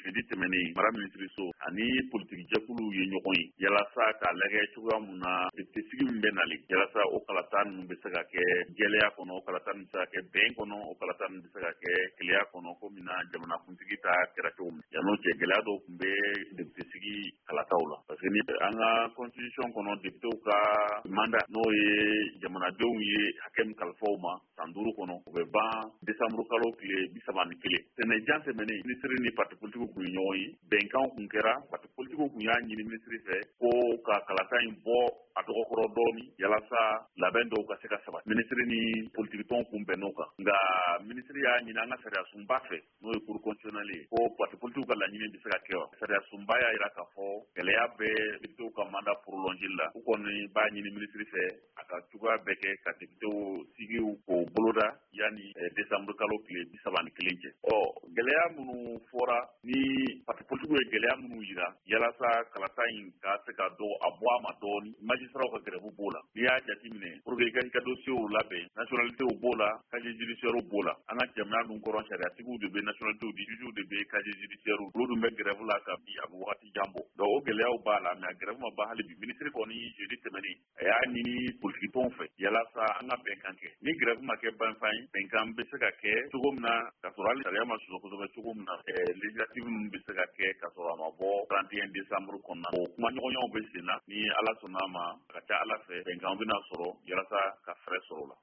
jeudi tɛmɛnen mara minisiriso ani politiki jɛkulu ye ɲɔgɔn ye yalasa k'a lagɛ cogoya mun na député min bɛ nali yalasa o kalata ninnu bɛ se ka kɛ jɛlɛya kɔnɔ o kalata ninnu bɛ se ka kɛ bɛn kɔnɔ o kalata ninnu bɛ se ka kɛ keleya kɔnɔ ko min na jamanakuntigi ta kɛra cogo min yan'o cɛ gɛlɛya dɔw tun bɛ député kalataw la parce que ni an ka constitution kɔnɔ députéw ka mandat n'o ye jamanadenw ye hakɛ min kalifa u ma san 5 kɔnɔ o bɛ ban décembre kalo tile 31 tɛnɛnjan tɛmɛnen ministre ni parti politique kun ye ɲɔgɔn ye bɛnkanw kun kɛra parti politique kun y'a ɲini ministre fɛ ko ka kalata in bɔ a tɔgɔkɔrɔ dɔɔni yalasa labɛn dɔw ka se ka sabati ministre ni politique tɔnw kun bɛnn'o kan nka ministre y'a ɲini an ka sariya sunba fɛ n'o ye cour constitutionnelle ye ko parti politique ka laɲini bɛ se ka kɛ wa sariya sunba y'a jira k'a fɔ gɛlɛya bɛ députéw ka mandat prolonger la u kɔni b'a ɲini ministre fɛ a ka cogoya bɛɛ kɛ ka députéw sigiw k'o boloda yanni décembre kalo tile 31 cɛ gɛlɛya minnu fɔra ni parti politique ye gɛlɛya minnu yira yalasa kalata in ka se ka dɔ a bɔ a ma dɔɔni magistrats ka grève b'o la n'i y'a jateminɛ pour que i ka dossiers labɛn nationalités b'o la casier judiciaire b'o la an ka jamana dun kɔrɔ sariyatigiw de bɛ nationalités di juges de bɛ casier judiciaire olu dun bɛ grève la ka bi a bɛ wagati jan bɔ donc o gɛlɛyaw b'a la mais a grève ma ban hali bi ministre kɔni jeudi tɛmɛnen a y'a ɲini politique tɔnw fɛ yalasa an ka bɛnkan kɛ ni grève ma kɛ banfan ye bɛnkan bɛ se ka kɛ cogo min na ka sɔrɔ hali sariya ma sɔsɔ kosɛbɛ cogo min na législative min bɛ se ka kɛ ka sɔrɔ a ma bɔ 31 décembre kɔnɔna o kuma ɲɔgɔnyaw bɛ sen na ni ala sɔnna ma a ka ca ala fɛ bɛnkan bɛna sɔrɔ yalasa ka fɛɛrɛ sɔrɔ o la